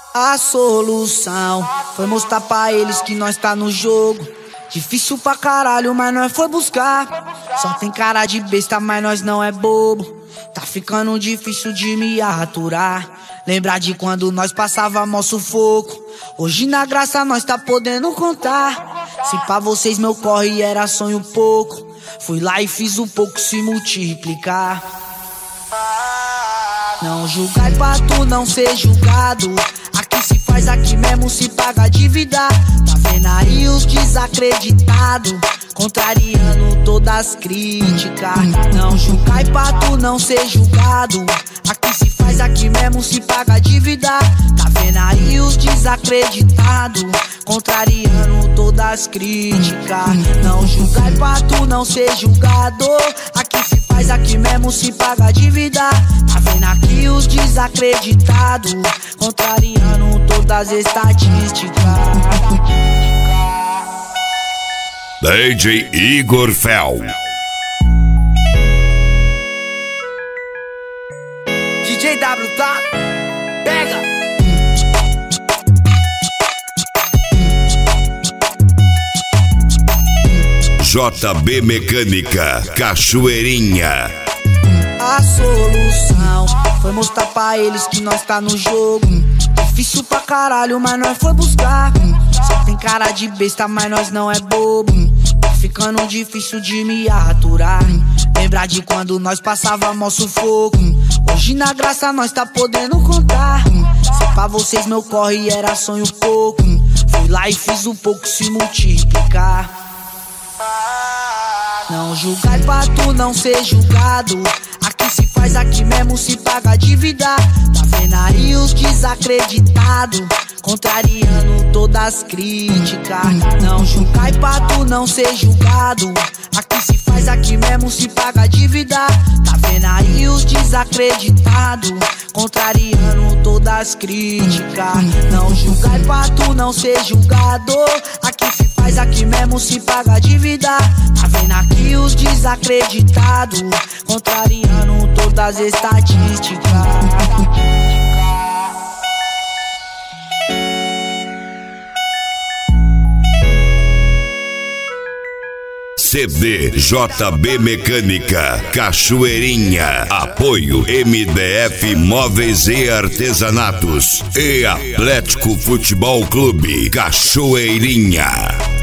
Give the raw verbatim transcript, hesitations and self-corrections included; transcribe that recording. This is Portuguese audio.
A solução foi mostrar pra eles que nós tá no jogo. Difícil pra caralho, mas nós foi buscar. Só tem cara de besta, mas nós não é bobo. Tá ficando difícil de me aturar. Lembrar de quando nós passava mó sufoco. Hoje na graça nós tá podendo contar. Se pra vocês meu corre era sonho pouco, fui lá e fiz o pouco se multiplicar. Não julgai pra tu não ser julgado. Aqui se faz, aqui mesmo se paga dívida. Tá vendo aí os desacreditados, contrariando todas as críticas. Não julgai pra tu não ser julgado. Aqui se faz, aqui mesmo se paga dívida. Tá vendo aí os desacreditados, contrariando todas as críticas. Não julgai pra tu não ser julgado. Aqui se faz, aqui mesmo se paga dívida. Tá vendo aqui os desacreditados, contrariando todas as estatísticas. D J Igor Fel. D J W, tá? Pega! J B Mecânica, Cachoeirinha. A solução foi mostrar pra eles que nós tá no jogo. Difícil pra caralho, mas nós foi buscar. Só tem cara de besta, mas nós não é bobo. Tá ficando difícil de me aturar. Lembrar de quando nós passava mó sufoco. Hoje na graça nós tá podendo contar. Se pra vocês meu corre era sonho pouco, fui lá e fiz o pouco se multiplicar. Não julgai pra tu não ser julgado. Aqui se faz, aqui mesmo se paga dívida. Tá vendo aí os desacreditados, contrariando todas as críticas. Não julgai pra tu não ser julgado. Aqui se faz, aqui mesmo se paga dívida. Tá vendo aí os desacreditados, contrariando todas as críticas. Não julgai pra tu não ser julgado. Aqui se faz, aqui mesmo se paga dívida. Tá vendo aqui os desacreditados, contrariando todas as estatísticas. C D J B Mecânica, Cachoeirinha. Apoio M D F Móveis e Artesanatos e Atlético Futebol Clube, Cachoeirinha.